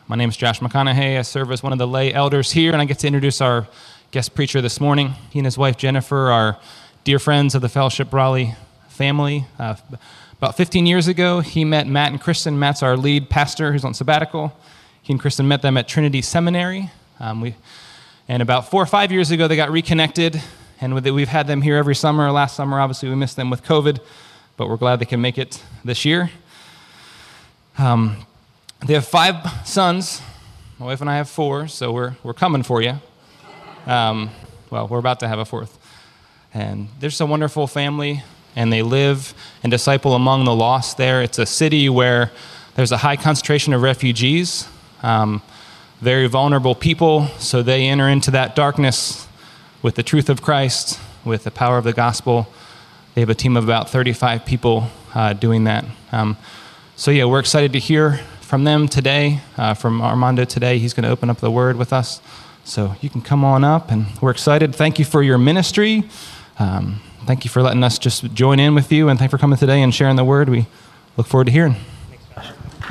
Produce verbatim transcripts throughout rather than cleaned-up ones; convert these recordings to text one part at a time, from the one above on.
My name is Josh McConaughey. I serve as one of the lay elders here, and I get to introduce our guest preacher this morning. He and his wife, Jennifer, are dear friends of the Fellowship Raleigh family. Uh, about fifteen years ago, he met Matt and Kristen. Matt's our lead pastor who's on sabbatical. He and Kristen met them at Trinity Seminary. Um, we, and about four or five years ago, they got reconnected, and with it, we've had them here every summer. Last summer, obviously, we missed them with COVID, but we're glad they can make it this year. Um, They have five sons. My wife and I have four, so we're we're coming for you. Um, well, we're about to have a fourth. And they're just a wonderful family, and they live and disciple among the lost there. It's a city where there's a high concentration of refugees, um, very vulnerable people, so they enter into that darkness with the truth of Christ, with the power of the gospel. They have a team of about thirty-five people uh, doing that. Um, so yeah, we're excited to hear from them today, uh, from Armando today. He's going to open up the word with us. So you can come on up, and we're excited. Thank you for your ministry. Um, thank you for letting us just join in with you, and thank you for coming today and sharing the word. We look forward to hearing. Thanks, Josh.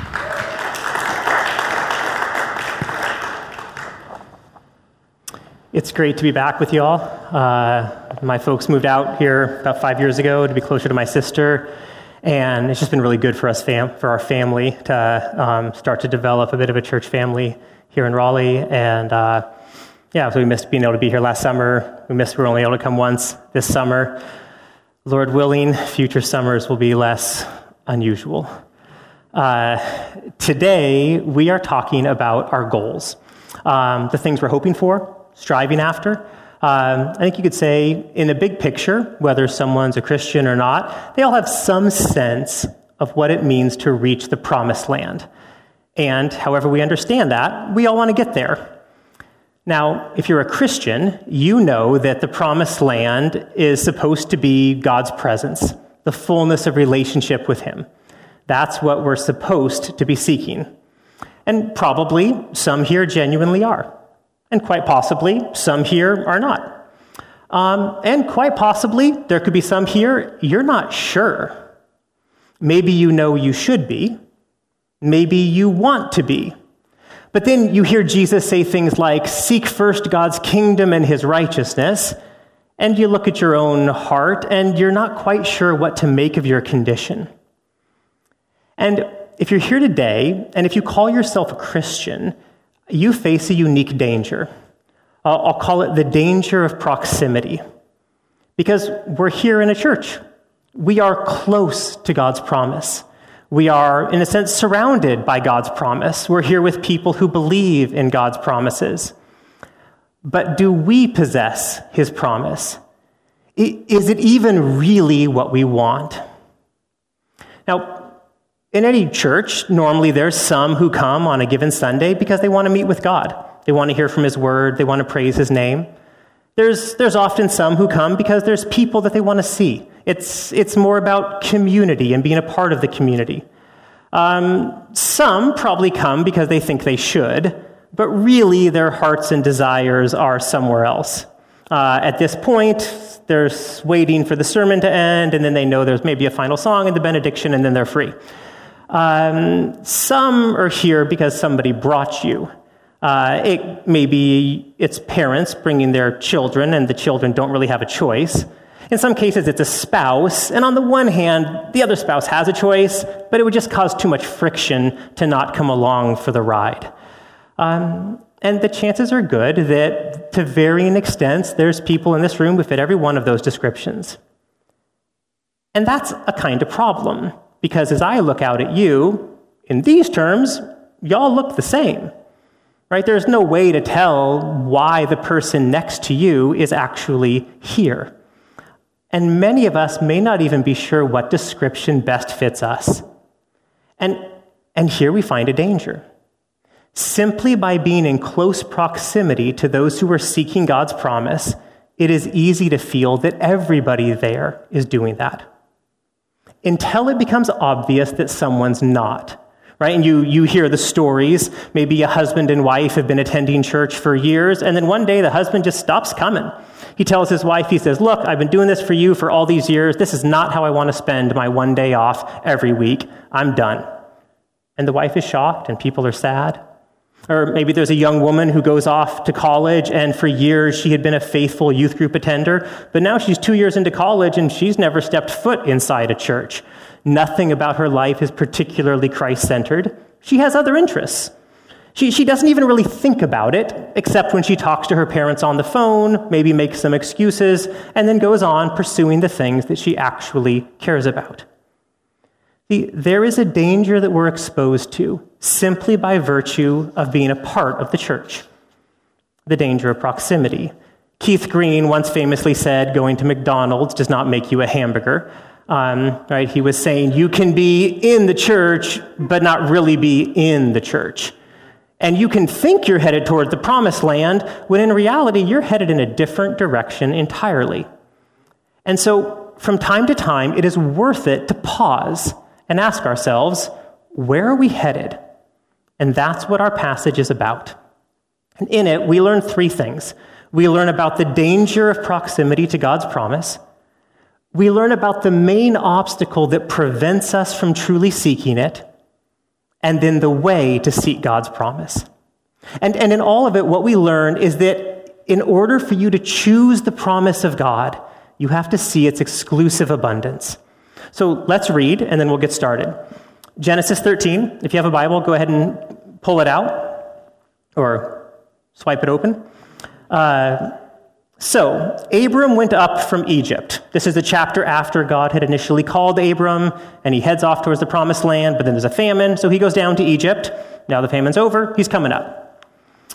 It's great to be back with you all. Uh, my folks moved out here about five years ago to be closer to my sister. And it's just been really good for us, fam- for our family, to um, start to develop a bit of a church family here in Raleigh. And uh, yeah, so we missed being able to be here last summer. We missed we were only able to come once this summer. Lord willing, future summers will be less unusual. Uh, today, we are talking about our goals, um, the things we're hoping for, striving after. Um, I think you could say, in the big picture, whether someone's a Christian or not, they all have some sense of what it means to reach the promised land. And however we understand that, we all want to get there. Now, if you're a Christian, you know that the promised land is supposed to be God's presence, the fullness of relationship with Him. That's what we're supposed to be seeking. And probably some here genuinely are. And quite possibly, some here are not. Um, and quite possibly, there could be some here, you're not sure. Maybe you know you should be. Maybe you want to be. But then you hear Jesus say things like, seek first God's kingdom and His righteousness, and you look at your own heart, and you're not quite sure what to make of your condition. And if you're here today, and if you call yourself a Christian, you face a unique danger. Uh, I'll call it the danger of proximity. Because we're here in a church. We are close to God's promise. We are, in a sense, surrounded by God's promise. We're here with people who believe in God's promises. But do we possess His promise? Is it even really what we want? Now, in any church, normally there's some who come on a given Sunday because they want to meet with God. They want to hear from His word. They want to praise His name. There's there's often some who come because there's people that they want to see. It's it's more about community and being a part of the community. Um, some probably come because they think they should, but really their hearts and desires are somewhere else. Uh, at this point, they're waiting for the sermon to end, and then they know there's maybe a final song and the benediction, and then they're free. Um, some are here because somebody brought you. Uh, it may be it's parents bringing their children, and the children don't really have a choice. In some cases, it's a spouse, and on the one hand, the other spouse has a choice, but it would just cause too much friction to not come along for the ride. Um, and the chances are good that, to varying extents, there's people in this room who fit every one of those descriptions. And that's a kind of problem. Because as I look out at you, in these terms, y'all look the same, right? There's no way to tell why the person next to you is actually here. And many of us may not even be sure what description best fits us. And, and here we find a danger. Simply by being in close proximity to those who are seeking God's promise, it is easy to feel that everybody there is doing that. Until it becomes obvious that someone's not, right? And you you hear the stories, maybe a husband and wife have been attending church for years, and then one day the husband just stops coming. He tells his wife, he says, look, I've been doing this for you for all these years. This is not how I want to spend my one day off every week. I'm done. And the wife is shocked, and people are sad. Or maybe there's a young woman who goes off to college, and for years she had been a faithful youth group attender, but now she's two years into college and she's never stepped foot inside a church. Nothing about her life is particularly Christ-centered. She has other interests. She, she doesn't even really think about it, except when she talks to her parents on the phone, maybe makes some excuses, and then goes on pursuing the things that she actually cares about. See, there is a danger that we're exposed to simply by virtue of being a part of the church. The danger of proximity. Keith Green once famously said, going to McDonald's does not make you a hamburger. Um, right? He was saying you can be in the church, but not really be in the church. And you can think you're headed toward the promised land, when in reality, you're headed in a different direction entirely. And so, from time to time, it is worth it to pause and ask ourselves, where are we headed? And that's what our passage is about. And in it, we learn three things. We learn about the danger of proximity to God's promise. We learn about the main obstacle that prevents us from truly seeking it. And then the way to seek God's promise. And, and in all of it, what we learn is that in order for you to choose the promise of God, you have to see its exclusive abundance. So let's read, and then we'll get started. Genesis thirteen, if you have a Bible, go ahead and pull it out, or swipe it open. Uh, so, Abram went up from Egypt. This is the chapter after God had initially called Abram, and he heads off towards the promised land, but then there's a famine, so he goes down to Egypt. Now the famine's over, he's coming up.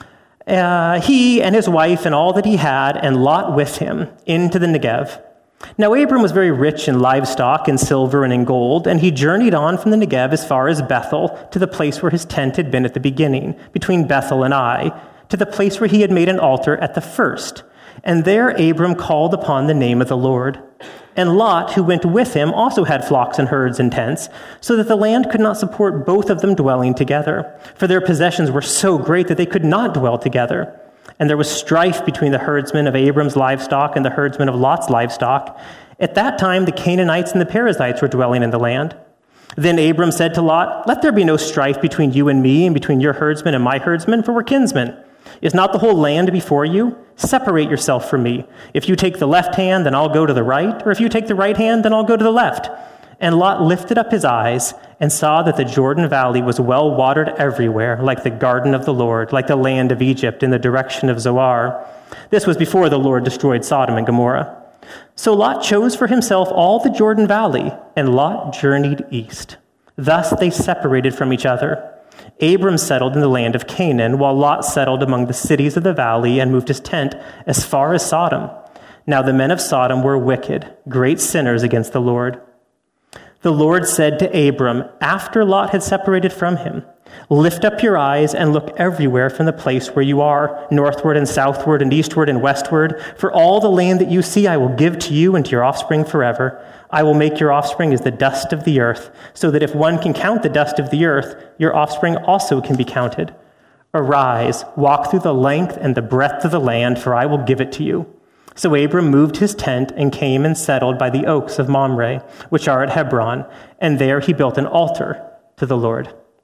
Uh, he and his wife and all that he had, and Lot with him, into the Negev. Now Abram was very rich in livestock, in silver, and in gold, and he journeyed on from the Negev as far as Bethel, to the place where his tent had been at the beginning, between Bethel and Ai, to the place where he had made an altar at the first. And there Abram called upon the name of the Lord. And Lot, who went with him, also had flocks and herds and tents, so that the land could not support both of them dwelling together. For their possessions were so great that they could not dwell together. And there was strife between the herdsmen of Abram's livestock and the herdsmen of Lot's livestock. At that time, the Canaanites and the Perizzites were dwelling in the land. Then Abram said to Lot, "Let there be no strife between you and me, and between your herdsmen and my herdsmen, for we're kinsmen. Is not the whole land before you? Separate yourself from me. If you take the left hand, then I'll go to the right, or if you take the right hand, then I'll go to the left." And Lot lifted up his eyes and saw that the Jordan Valley was well watered everywhere, like the garden of the Lord, like the land of Egypt in the direction of Zoar. This was before the Lord destroyed Sodom and Gomorrah. So Lot chose for himself all the Jordan Valley, and Lot journeyed east. Thus they separated from each other. Abram settled in the land of Canaan, while Lot settled among the cities of the valley and moved his tent as far as Sodom. Now the men of Sodom were wicked, great sinners against the Lord. The Lord said to Abram, after Lot had separated from him, "Lift up your eyes and look everywhere from the place where you are, northward and southward and eastward and westward. For all the land that you see I will give to you and to your offspring forever. I will make your offspring as the dust of the earth, so that if one can count the dust of the earth, your offspring also can be counted. Arise, walk through the length and the breadth of the land, for I will give it to you." So Abram moved his tent and came and settled by the oaks of Mamre, which are at Hebron, and there he built an altar to the Lord.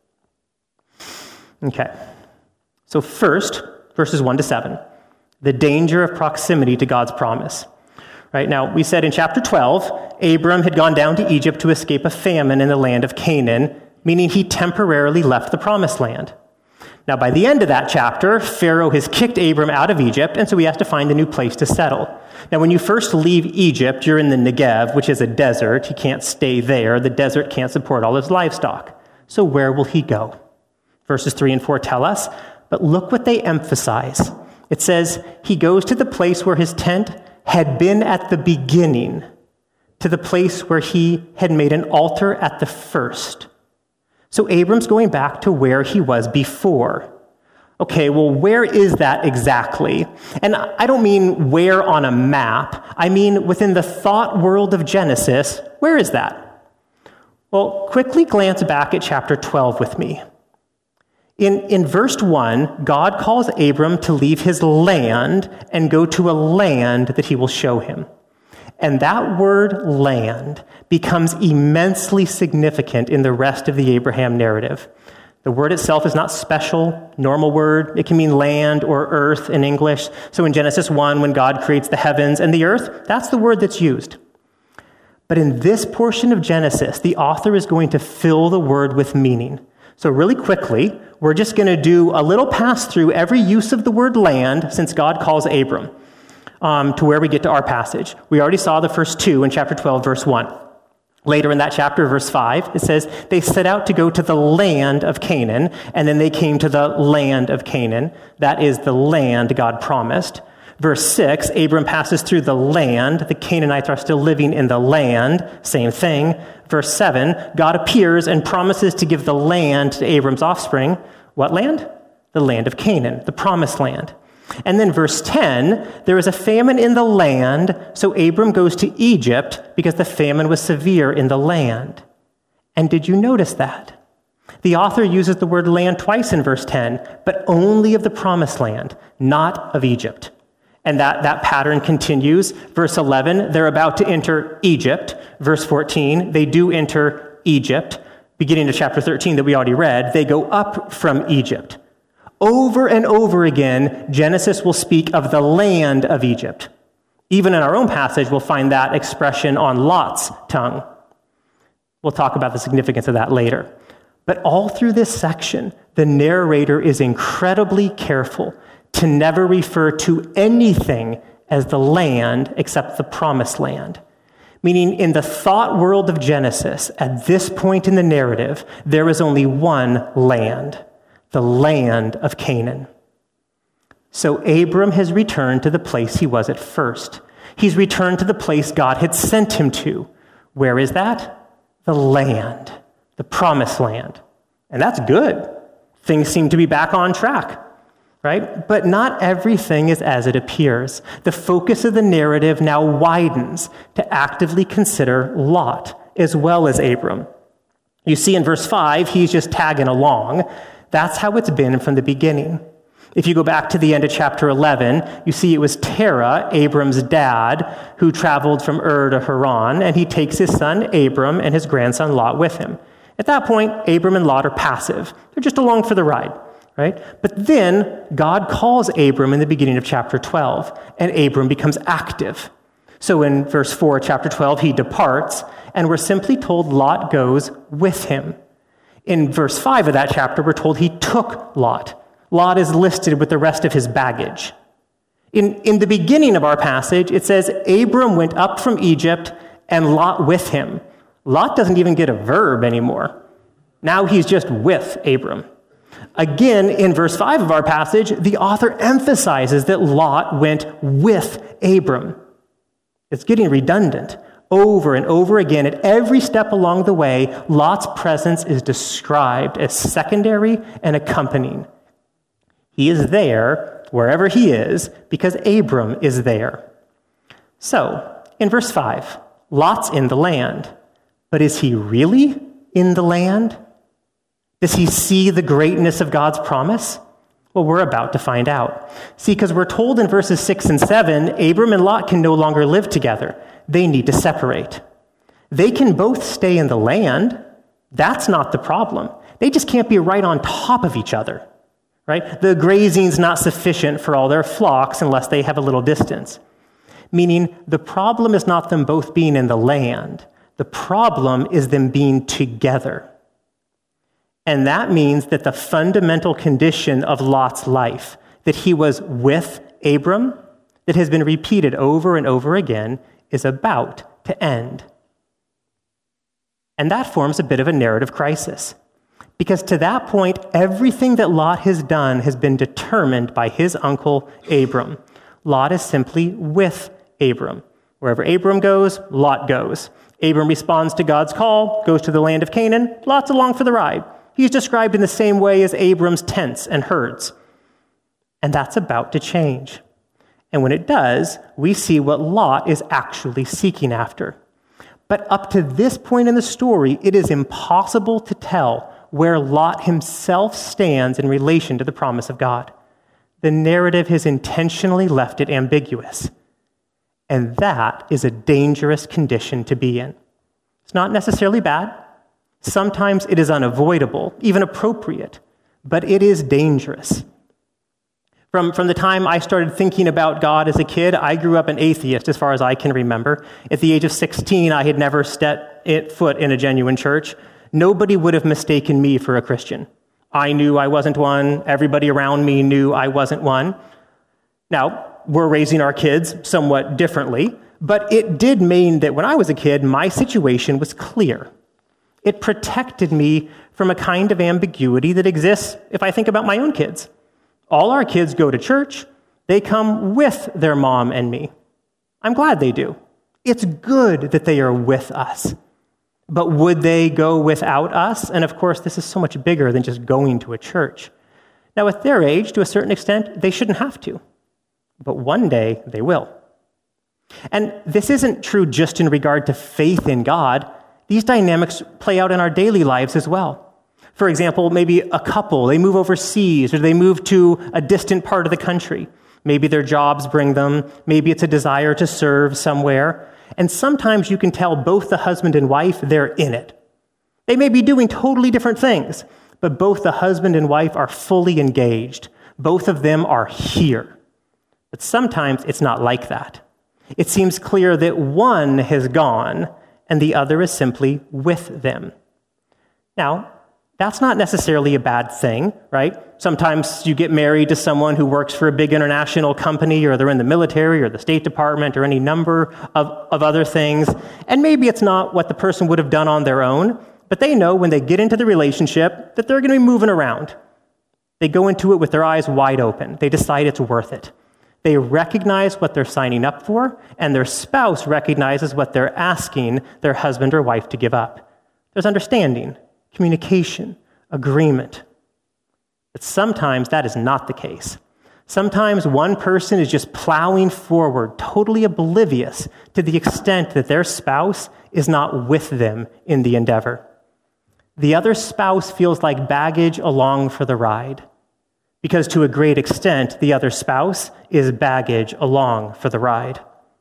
Okay, so first, verses one to seven, the danger of proximity to God's promise. Right now, we said in chapter twelve, Abram had gone down to Egypt to escape a famine in the land of Canaan, meaning he temporarily left the promised land. Now, by the end of that chapter, Pharaoh has kicked Abram out of Egypt, and so he has to find a new place to settle. Now, when you first leave Egypt, you're in the Negev, which is a desert. He can't stay there. The desert can't support all his livestock. So where will he go? Verses three and four tell us, but look what they emphasize. It says, he goes to the place where his tent had been at the beginning, to the place where he had made an altar at the first. So Abram's going back to where he was before. Okay, well, where is that exactly? And I don't mean where on a map. I mean within the thought world of Genesis. Where is that? Well, quickly glance back at chapter twelve with me. In, in verse one, God calls Abram to leave his land and go to a land that he will show him. And that word land becomes immensely significant in the rest of the Abraham narrative. The word itself is not special, normal word. It can mean land or earth in English. So in Genesis one, when God creates the heavens and the earth, that's the word that's used. But in this portion of Genesis, the author is going to fill the word with meaning. So really quickly, we're just going to do a little pass through every use of the word land since God calls Abram um, to where we get to our passage. We already saw the first two in chapter twelve, verse one. Later in that chapter, verse five, it says, they set out to go to the land of Canaan, and then they came to the land of Canaan. That is the land God promised. Verse six, Abram passes through the land. The Canaanites are still living in the land. Same thing. Verse seven, God appears and promises to give the land to Abram's offspring. What land? The land of Canaan, the promised land. And then verse ten, there is a famine in the land, so Abram goes to Egypt because the famine was severe in the land. And did you notice that? The author uses the word land twice in verse ten, but only of the promised land, not of Egypt. And that, that pattern continues. Verse eleven, they're about to enter Egypt. Verse fourteen, they do enter Egypt. Beginning of chapter thirteen that we already read, they go up from Egypt. Over and over again, Genesis will speak of the land of Egypt. Even in our own passage, we'll find that expression on Lot's tongue. We'll talk about the significance of that later. But all through this section, the narrator is incredibly careful to never refer to anything as the land except the promised land. Meaning, in the thought world of Genesis, at this point in the narrative, there is only one land, the land of Canaan. So Abram has returned to the place he was at first. He's returned to the place God had sent him to. Where is that? The land, the promised land. And that's good. Things seem to be back on track. Right? But not everything is as it appears. The focus of the narrative now widens to actively consider Lot as well as Abram. You see in verse five, he's just tagging along. That's how it's been from the beginning. If you go back to the end of chapter eleven, you see it was Terah, Abram's dad, who traveled from Ur to Haran, and he takes his son Abram and his grandson Lot with him. At that point, Abram and Lot are passive. They're just along for the ride. Right? But then God calls Abram in the beginning of chapter twelve, and Abram becomes active. So in verse four, chapter twelve, he departs, and we're simply told Lot goes with him. In verse five of that chapter, we're told he took Lot. Lot is listed with the rest of his baggage. In, in the beginning of our passage, it says Abram went up from Egypt and Lot with him. Lot doesn't even get a verb anymore. Now he's just with Abram. Again, in verse five of our passage, the author emphasizes that Lot went with Abram. It's getting redundant. Over and over again, at every step along the way, Lot's presence is described as secondary and accompanying. He is there, wherever he is, because Abram is there. So, in verse five, Lot's in the land. But is he really in the land? Does he see the greatness of God's promise? Well, we're about to find out. See, because we're told in verses six and seven, Abram and Lot can no longer live together. They need to separate. They can both stay in the land. That's not the problem. They just can't be right on top of each other, right? The grazing's not sufficient for all their flocks unless they have a little distance. Meaning, the problem is not them both being in the land. The problem is them being together. And that means that the fundamental condition of Lot's life, that he was with Abram, that has been repeated over and over again, is about to end. And that forms a bit of a narrative crisis. Because to that point, everything that Lot has done has been determined by his uncle Abram. Lot is simply with Abram. Wherever Abram goes, Lot goes. Abram responds to God's call, goes to the land of Canaan, Lot's along for the ride. He's described in the same way as Abram's tents and herds. And that's about to change. And when it does, we see what Lot is actually seeking after. But up to this point in the story, it is impossible to tell where Lot himself stands in relation to the promise of God. The narrative has intentionally left it ambiguous. And that is a dangerous condition to be in. It's not necessarily bad. Sometimes it is unavoidable, even appropriate, but it is dangerous. From, from the time I started thinking about God as a kid, I grew up an atheist as far as I can remember. At the age of sixteen, I had never stepped foot in a genuine church. Nobody would have mistaken me for a Christian. I knew I wasn't one. Everybody around me knew I wasn't one. Now, we're raising our kids somewhat differently, but it did mean that when I was a kid, my situation was clear. It protected me from a kind of ambiguity that exists if I think about my own kids. All our kids go to church. They come with their mom and me. I'm glad they do. It's good that they are with us. But would they go without us? And of course, this is so much bigger than just going to a church. Now, at their age, to a certain extent, they shouldn't have to. But one day, they will. And this isn't true just in regard to faith in God. These dynamics play out in our daily lives as well. For example, maybe a couple, they move overseas or they move to a distant part of the country. Maybe their jobs bring them. Maybe it's a desire to serve somewhere. And sometimes you can tell both the husband and wife, they're in it. They may be doing totally different things, but both the husband and wife are fully engaged. Both of them are here. But sometimes it's not like that. It seems clear that one has gone and the other is simply with them. Now, that's not necessarily a bad thing, right? Sometimes you get married to someone who works for a big international company, or they're in the military or the State Department or any number of, of other things. And maybe it's not what the person would have done on their own, but they know when they get into the relationship that they're going to be moving around. They go into it with their eyes wide open. They decide it's worth it. They recognize what they're signing up for, and their spouse recognizes what they're asking their husband or wife to give up. There's understanding, communication, agreement. But sometimes that is not the case. Sometimes one person is just plowing forward, totally oblivious to the extent that their spouse is not with them in the endeavor. The other spouse feels like baggage along for the ride, because to a great extent, the other spouse is baggage along for the ride.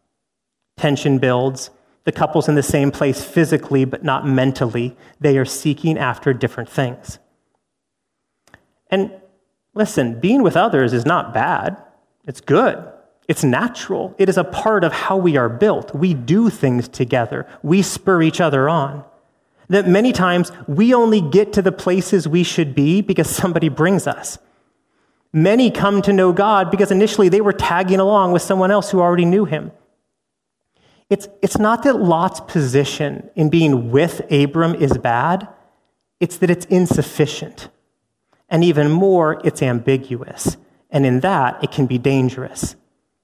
Tension builds. The couple's in the same place physically, but not mentally. They are seeking after different things. And listen, being with others is not bad. It's good. It's natural. It is a part of how we are built. We do things together. We spur each other on. That many times we only get to the places we should be because somebody brings us. Many come to know God because initially they were tagging along with someone else who already knew him. It's, it's not that Lot's position in being with Abram is bad. It's that it's insufficient. And even more, it's ambiguous. And in that, it can be dangerous.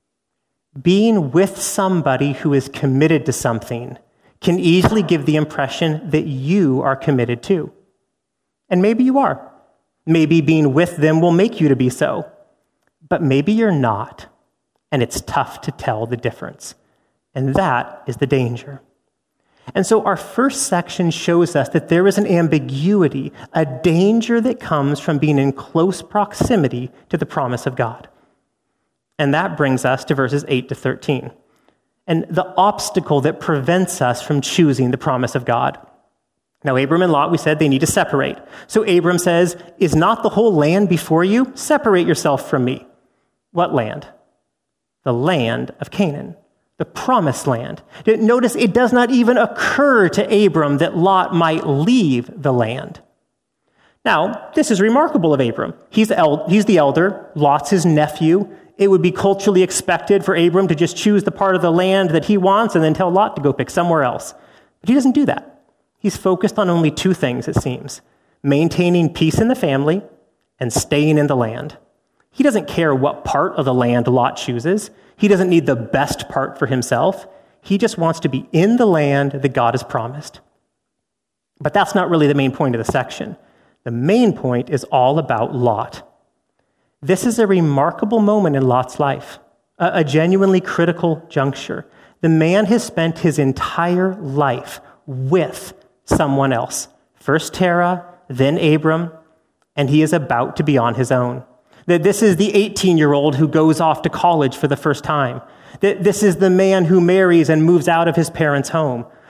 Being with somebody who is committed to something can easily give the impression that you are committed to. And maybe you are. Maybe being with them will make you to be so. But maybe you're not. And it's tough to tell the difference. And that is the danger. And so our first section shows us that there is an ambiguity, a danger that comes from being in close proximity to the promise of God. And that brings us to verses eight to thirteen. And the obstacle that prevents us from choosing the promise of God. Now, Abram and Lot, we said they need to separate. So Abram says, "Is not the whole land before you? Separate yourself from me." What land? The land of Canaan. The promised land. Notice it does not even occur to Abram that Lot might leave the land. Now, this is remarkable of Abram. He's the, el- he's the elder, Lot's his nephew. It would be culturally expected for Abram to just choose the part of the land that he wants and then tell Lot to go pick somewhere else. But he doesn't do that. He's focused on only two things, it seems: maintaining peace in the family and staying in the land. He doesn't care what part of the land Lot chooses. He doesn't need the best part for himself. He just wants to be in the land that God has promised. But that's not really the main point of the section. The main point is all about Lot. This is a remarkable moment in Lot's life, a, a genuinely critical juncture. The man has spent his entire life with someone else. First Terah, then Abram, and he is about to be on his own. That this is the eighteen-year-old who goes off to college for the first time. That this is the man who marries and moves out of his parents' home.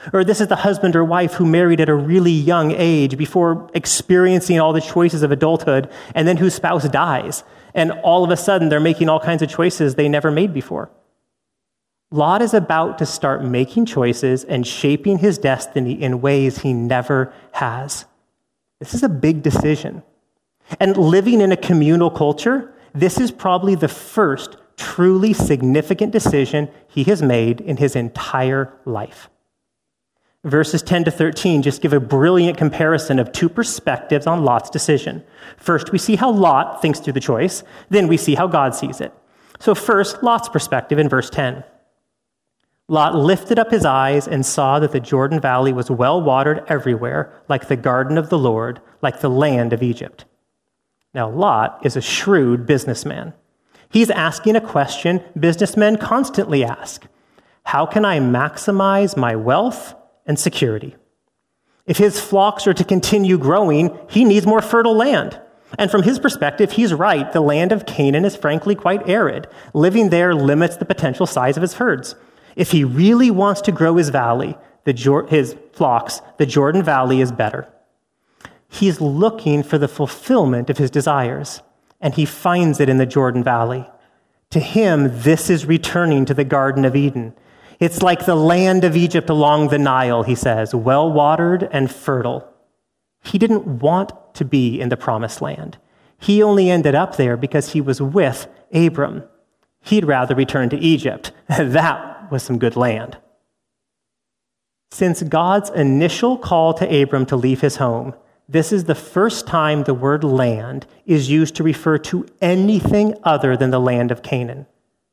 Or this is the husband or wife who married at a really young age before experiencing all the choices of adulthood, and then whose spouse dies. And all of a sudden, they're making all kinds of choices they never made before. Lot is about to start making choices and shaping his destiny in ways he never has. This is a big decision. And living in a communal culture, this is probably the first truly significant decision he has made in his entire life. Verses ten to thirteen just give a brilliant comparison of two perspectives on Lot's decision. First, we see how Lot thinks through the choice. Then we see how God sees it. So first, Lot's perspective in verse ten. Lot lifted up his eyes and saw that the Jordan Valley was well watered everywhere, like the garden of the Lord, like the land of Egypt. Now, Lot is a shrewd businessman. He's asking a question businessmen constantly ask. How can I maximize my wealth and security? If his flocks are to continue growing, he needs more fertile land. And from his perspective, he's right. The land of Canaan is frankly quite arid. Living there limits the potential size of his herds. If he really wants to grow his valley, the, his flocks, the Jordan Valley is better. He's looking for the fulfillment of his desires, and he finds it in the Jordan Valley. To him, this is returning to the Garden of Eden. It's like the land of Egypt along the Nile, he says, well-watered and fertile. He didn't want to be in the promised land. He only ended up there because he was with Abram. He'd rather return to Egypt. That was some good land. Since God's initial call to Abram to leave his home, this is the first time the word land is used to refer to anything other than the land of Canaan.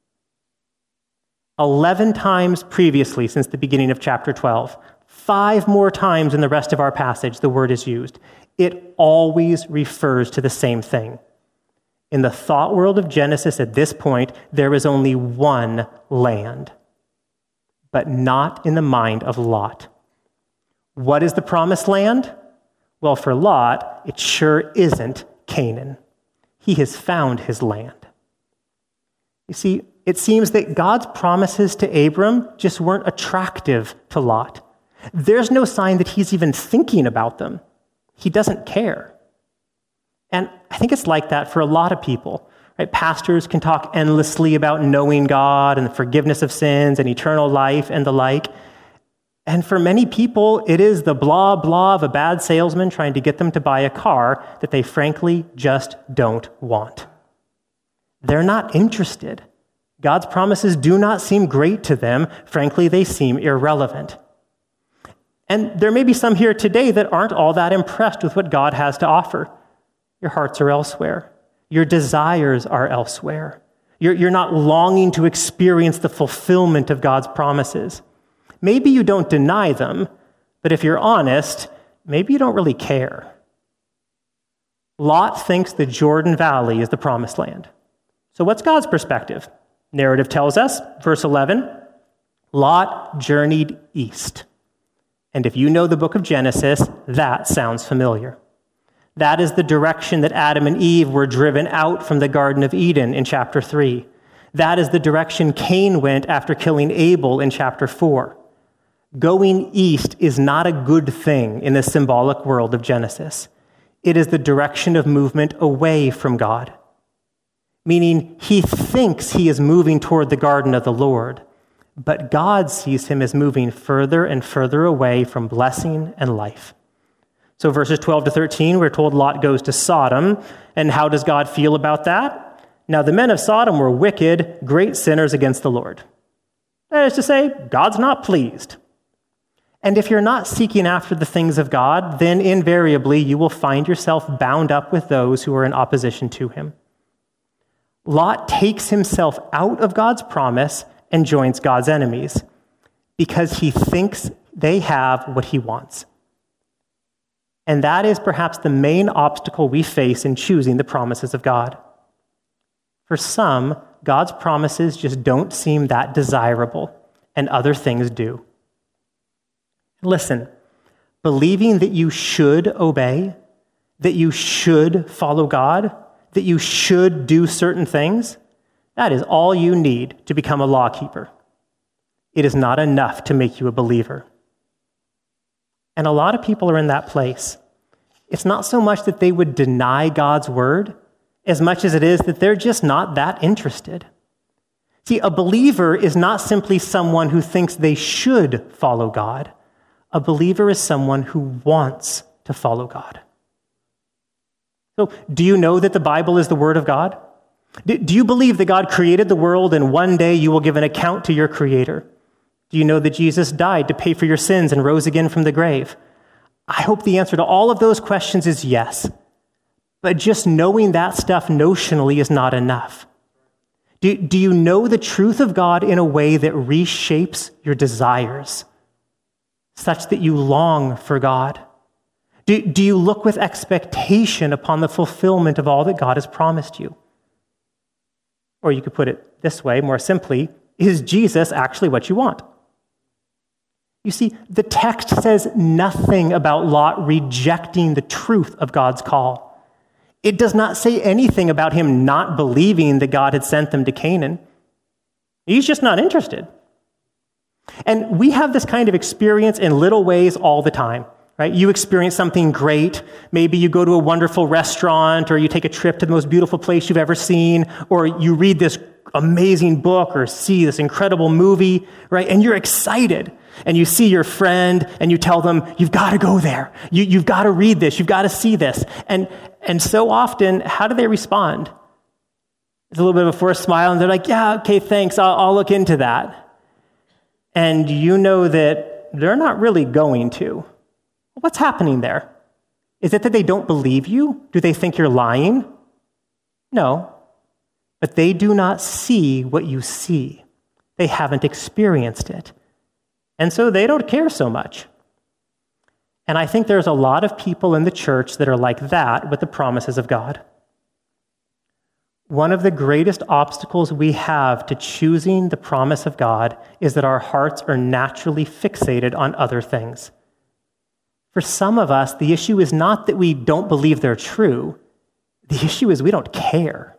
Eleven times previously since the beginning of chapter twelve, five more times in the rest of our passage, the word is used. It always refers to the same thing. In the thought world of Genesis at this point, there is only one land, but not in the mind of Lot. What is the promised land? Well, for Lot, it sure isn't Canaan. He has found his land. You see, it seems that God's promises to Abram just weren't attractive to Lot. There's no sign that he's even thinking about them. He doesn't care. And I think it's like that for a lot of people. Right? Pastors can talk endlessly about knowing God and the forgiveness of sins and eternal life and the like. And for many people, it is the blah, blah of a bad salesman trying to get them to buy a car that they frankly just don't want. They're not interested. God's promises do not seem great to them. Frankly, they seem irrelevant. And there may be some here today that aren't all that impressed with what God has to offer. Your hearts are elsewhere. Your desires are elsewhere. You're, you're not longing to experience the fulfillment of God's promises. Maybe you don't deny them, but if you're honest, maybe you don't really care. Lot thinks the Jordan Valley is the promised land. So what's God's perspective? Narrative tells us, verse eleven, Lot journeyed east. And if you know the book of Genesis, that sounds familiar. That is the direction that Adam and Eve were driven out from the Garden of Eden in chapter three. That is the direction Cain went after killing Abel in chapter four. Going east is not a good thing in the symbolic world of Genesis. It is the direction of movement away from God, meaning he thinks he is moving toward the garden of the Lord, but God sees him as moving further and further away from blessing and life. So verses twelve to thirteen, we're told Lot goes to Sodom. And how does God feel about that? Now the men of Sodom were wicked, great sinners against the Lord. That is to say, God's not pleased. And if you're not seeking after the things of God, then invariably you will find yourself bound up with those who are in opposition to him. Lot takes himself out of God's promise and joins God's enemies because he thinks they have what he wants. And that is perhaps the main obstacle we face in choosing the promises of God. For some, God's promises just don't seem that desirable, and other things do. Listen, believing that you should obey, that you should follow God, that you should do certain things, that is all you need to become a law keeper. It is not enough to make you a believer. And a lot of people are in that place. It's not so much that they would deny God's word, as much as it is that they're just not that interested. See, a believer is not simply someone who thinks they should follow God. A believer is someone who wants to follow God. So, do you know that the Bible is the Word of God? Do you believe that God created the world and one day you will give an account to your Creator? Do you know that Jesus died to pay for your sins and rose again from the grave? I hope the answer to all of those questions is yes. But just knowing that stuff notionally is not enough. Do, do you know the truth of God in a way that reshapes your desires, such that you long for God? Do, do you look with expectation upon the fulfillment of all that God has promised you? Or you could put it this way, more simply, is Jesus actually what you want? You see, the text says nothing about Lot rejecting the truth of God's call. It does not say anything about him not believing that God had sent them to Canaan. He's just not interested. And we have this kind of experience in little ways all the time, right? You experience something great. Maybe you go to a wonderful restaurant, or you take a trip to the most beautiful place you've ever seen, or you read this amazing book or see this incredible movie, right? And you're excited. And you see your friend and you tell them, you've got to go there. You, you've got to read this. You've got to see this. And, and so often, how do they respond? It's a little bit of a forced smile, and they're like, yeah, okay, thanks. I'll, I'll look into that. And you know that they're not really going to. What's happening there? Is it that they don't believe you? Do they think you're lying? No. But they do not see what you see. They haven't experienced it. And so they don't care so much. And I think there's a lot of people in the church that are like that with the promises of God. One of the greatest obstacles we have to choosing the promise of God is that our hearts are naturally fixated on other things. For some of us, the issue is not that we don't believe they're true. The issue is we don't care.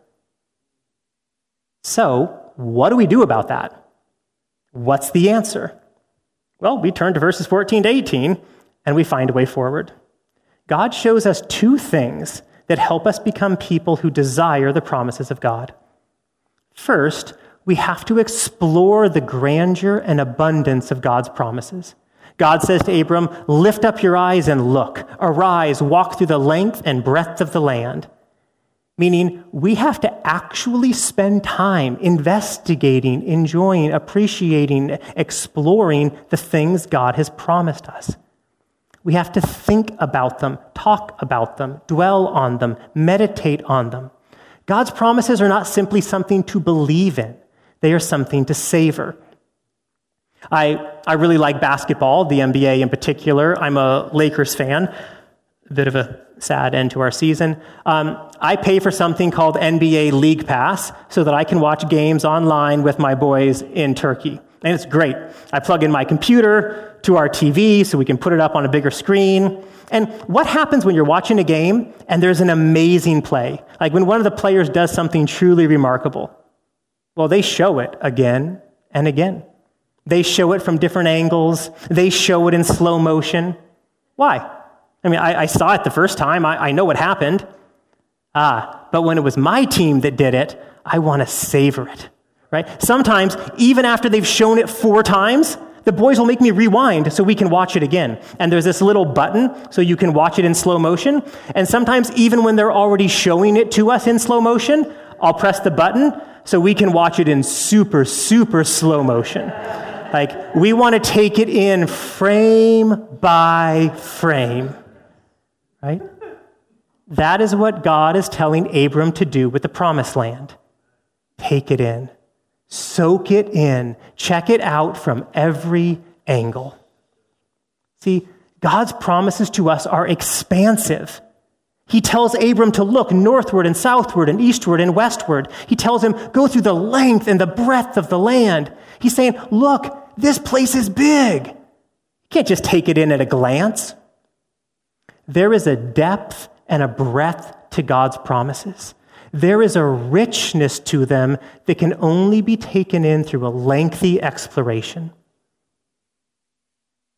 So, what do we do about that? What's the answer? Well, we turn to verses fourteen to eighteen, and we find a way forward. God shows us two things that help us become people who desire the promises of God. First, we have to explore the grandeur and abundance of God's promises. God says to Abram, lift up your eyes and look. Arise, walk through the length and breadth of the land. Meaning, we have to actually spend time investigating, enjoying, appreciating, exploring the things God has promised us. We have to think about them, talk about them, dwell on them, meditate on them. God's promises are not simply something to believe in. They are something to savor. I, I really like basketball, the N B A in particular. I'm a Lakers fan. A bit of a sad end to our season. Um, I pay for something called N B A League Pass so that I can watch games online with my boys in Turkey. And it's great. I plug in my computer to our T V so we can put it up on a bigger screen. And what happens when you're watching a game and there's an amazing play? Like when one of the players does something truly remarkable. Well, they show it again and again. They show it from different angles. They show it in slow motion. Why? I mean, I, I saw it the first time. I, I know what happened. Ah, but when it was my team that did it, I want to savor it, right? Sometimes, even after they've shown it four times, the boys will make me rewind so we can watch it again. And there's this little button so you can watch it in slow motion. And sometimes, even when they're already showing it to us in slow motion, I'll press the button so we can watch it in super, super slow motion. Like, we want to take it in frame by frame, right? That is what God is telling Abram to do with the promised land. Take it in. Soak it in. Check it out from every angle. See, God's promises to us are expansive. He tells Abram to look northward and southward and eastward and westward. He tells him, go through the length and the breadth of the land. He's saying, look, this place is big. You can't just take it in at a glance. There is a depth and a breadth to God's promises. There is a richness to them that can only be taken in through a lengthy exploration.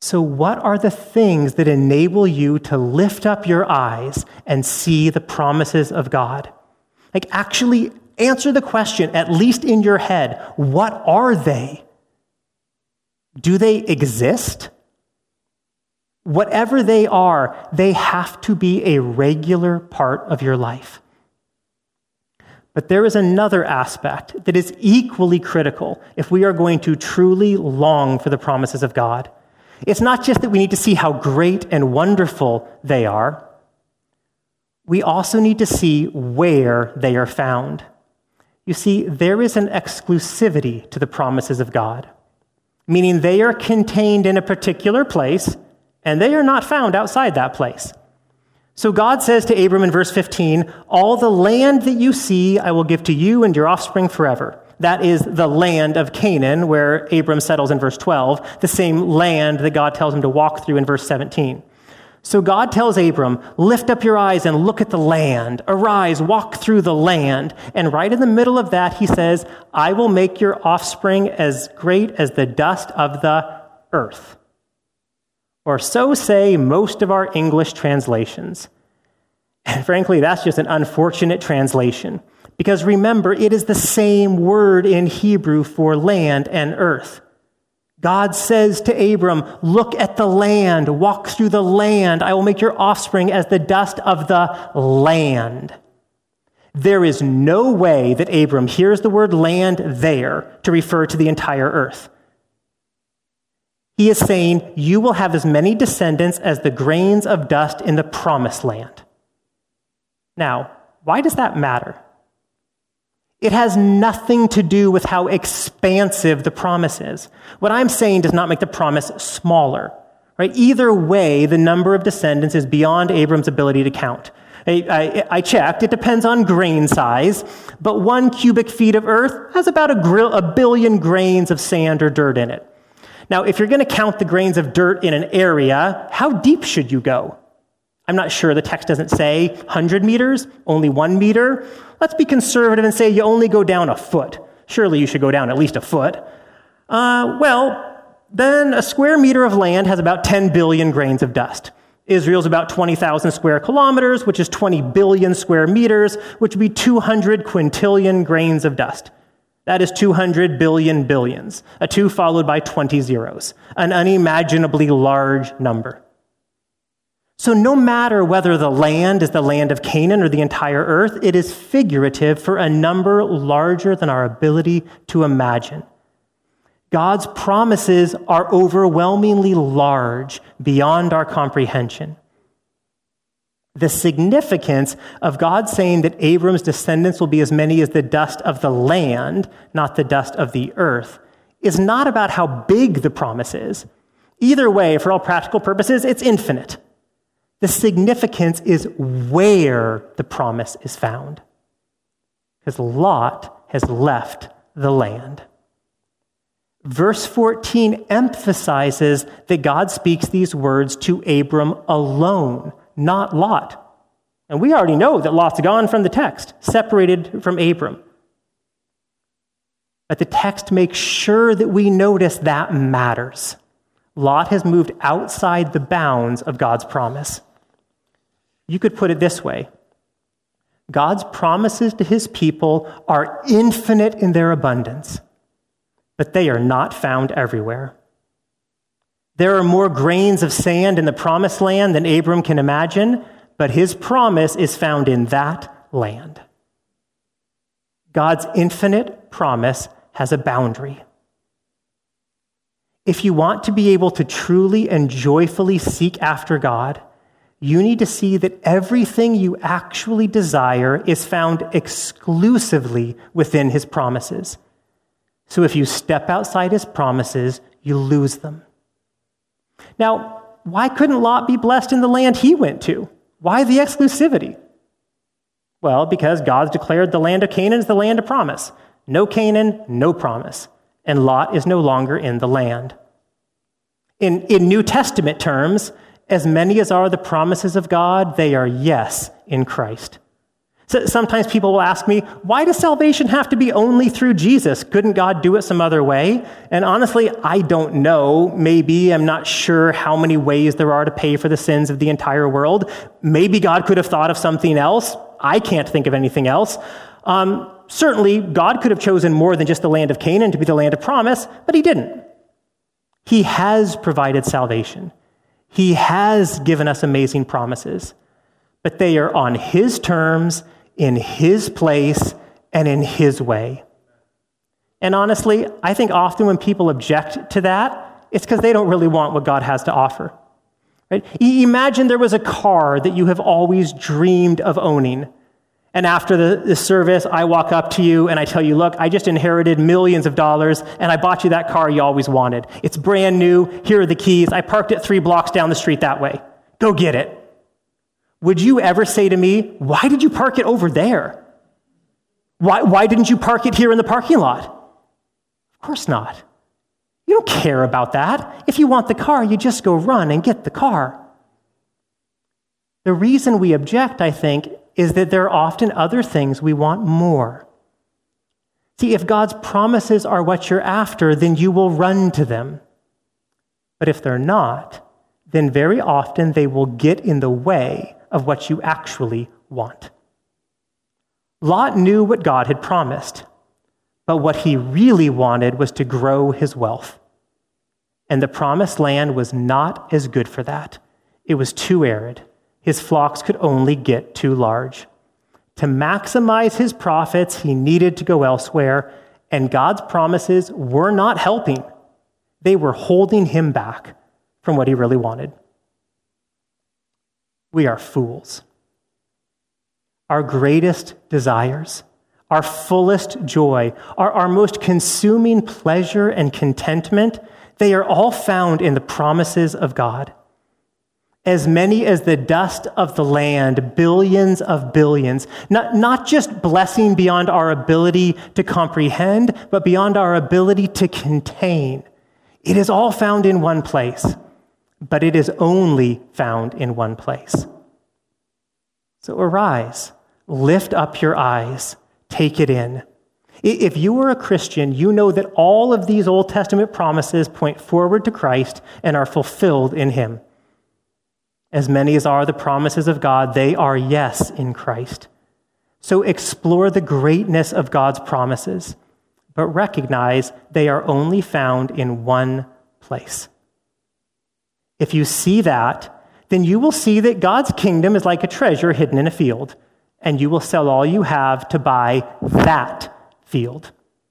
So what are the things that enable you to lift up your eyes and see the promises of God? Like, actually answer the question, at least in your head. What are they? Do they exist? Whatever they are, they have to be a regular part of your life. But there is another aspect that is equally critical if we are going to truly long for the promises of God. It's not just that we need to see how great and wonderful they are. We also need to see where they are found. You see, there is an exclusivity to the promises of God, meaning they are contained in a particular place, and they are not found outside that place. So God says to Abram in verse fifteen, all the land that you see I will give to you and your offspring forever. That is the land of Canaan, where Abram settles in verse twelve, the same land that God tells him to walk through in verse seventeen. So God tells Abram, lift up your eyes and look at the land. Arise, walk through the land. And right in the middle of that, he says, I will make your offspring as great as the dust of the earth. Or so say most of our English translations. And frankly, that's just an unfortunate translation. Because remember, it is the same word in Hebrew for land and earth. God says to Abram, look at the land, walk through the land. I will make your offspring as the dust of the land. There is no way that Abram hears the word land there to refer to the entire earth. He is saying, you will have as many descendants as the grains of dust in the promised land. Now, why does that matter? It has nothing to do with how expansive the promise is. What I'm saying does not make the promise smaller. Right? Either way, the number of descendants is beyond Abram's ability to count. I, I, I checked. It depends on grain size, but one cubic feet of earth has about a, grill, a billion grains of sand or dirt in it. Now, if you're going to count the grains of dirt in an area, how deep should you go? I'm not sure. The text doesn't say one hundred meters, only one meter. Let's be conservative and say you only go down a foot. Surely you should go down at least a foot. Uh, well, then a square meter of land has about ten billion grains of dust. Israel's about twenty thousand square kilometers, which is twenty billion square meters, which would be two hundred quintillion grains of dust. That is two hundred billion billions, a two followed by twenty zeros, an unimaginably large number. So no matter whether the land is the land of Canaan or the entire earth, it is figurative for a number larger than our ability to imagine. God's promises are overwhelmingly large beyond our comprehension. The significance of God saying that Abram's descendants will be as many as the dust of the land, not the dust of the earth, is not about how big the promise is. Either way, for all practical purposes, it's infinite. The significance is where the promise is found. Because Lot has left the land. Verse fourteen emphasizes that God speaks these words to Abram alone, not Lot. And we already know that Lot's gone from the text, separated from Abram. But the text makes sure that we notice that matters. Lot has moved outside the bounds of God's promise. You could put it this way. God's promises to his people are infinite in their abundance, but they are not found everywhere. There are more grains of sand in the promised land than Abram can imagine, but his promise is found in that land. God's infinite promise has a boundary. If you want to be able to truly and joyfully seek after God, you need to see that everything you actually desire is found exclusively within his promises. So if you step outside his promises, you lose them. Now, why couldn't Lot be blessed in the land he went to? Why the exclusivity? Well, because God's declared the land of Canaan is the land of promise. No Canaan, no promise. And Lot is no longer in the land. In, in New Testament terms, as many as are the promises of God, they are yes in Christ. So sometimes people will ask me, why does salvation have to be only through Jesus? Couldn't God do it some other way? And honestly, I don't know. Maybe I'm not sure how many ways there are to pay for the sins of the entire world. Maybe God could have thought of something else. I can't think of anything else. Um, certainly, God could have chosen more than just the land of Canaan to be the land of promise, but he didn't. He has provided salvation. He has given us amazing promises, but they are on his terms, in his place, and in his way. And honestly, I think often when people object to that, it's because they don't really want what God has to offer. Right? Imagine there was a car that you have always dreamed of owning. And after the, the service, I walk up to you and I tell you, look, I just inherited millions of dollars and I bought you that car you always wanted. It's brand new. Here are the keys. I parked it three blocks down the street that way. Go get it. Would you ever say to me, why did you park it over there? Why, why didn't you park it here in the parking lot? Of course not. You don't care about that. If you want the car, you just go run and get the car. The reason we object, I think, is that there are often other things we want more. See, if God's promises are what you're after, then you will run to them. But if they're not, then very often they will get in the way of what you actually want. Lot knew what God had promised, but what he really wanted was to grow his wealth. And the promised land was not as good for that. It was too arid. His flocks could only get too large. To maximize his profits, he needed to go elsewhere, and God's promises were not helping. They were holding him back from what he really wanted. We are fools. Our greatest desires, our fullest joy, our, our most consuming pleasure and contentment, they are all found in the promises of God. As many as the dust of the land, billions of billions, not, not just blessing beyond our ability to comprehend, but beyond our ability to contain. It is all found in one place, but it is only found in one place. So arise, lift up your eyes, take it in. If you are a Christian, you know that all of these Old Testament promises point forward to Christ and are fulfilled in him. As many as are the promises of God, they are yes in Christ. So explore the greatness of God's promises, but recognize they are only found in one place. If you see that, then you will see that God's kingdom is like a treasure hidden in a field, and you will sell all you have to buy that field.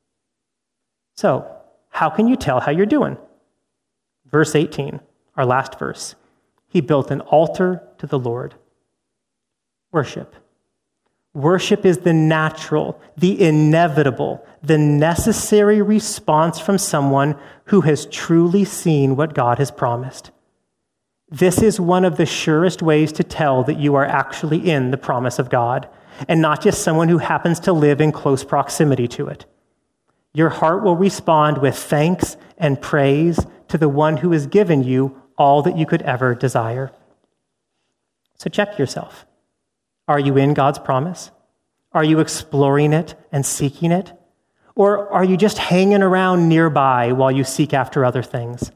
So, how can you tell how you're doing? Verse eighteen, our last verse. He built an altar to the Lord. Worship. Worship is the natural, the inevitable, the necessary response from someone who has truly seen what God has promised. This is one of the surest ways to tell that you are actually in the promise of God, and not just someone who happens to live in close proximity to it. Your heart will respond with thanks and praise to the one who has given you all that you could ever desire. So check yourself. Are you in God's promise? Are you exploring it and seeking it? Or are you just hanging around nearby while you seek after other things?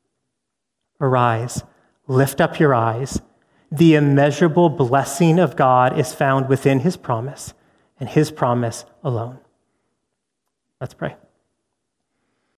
Arise, lift up your eyes. The immeasurable blessing of God is found within his promise, and his promise alone. Let's pray.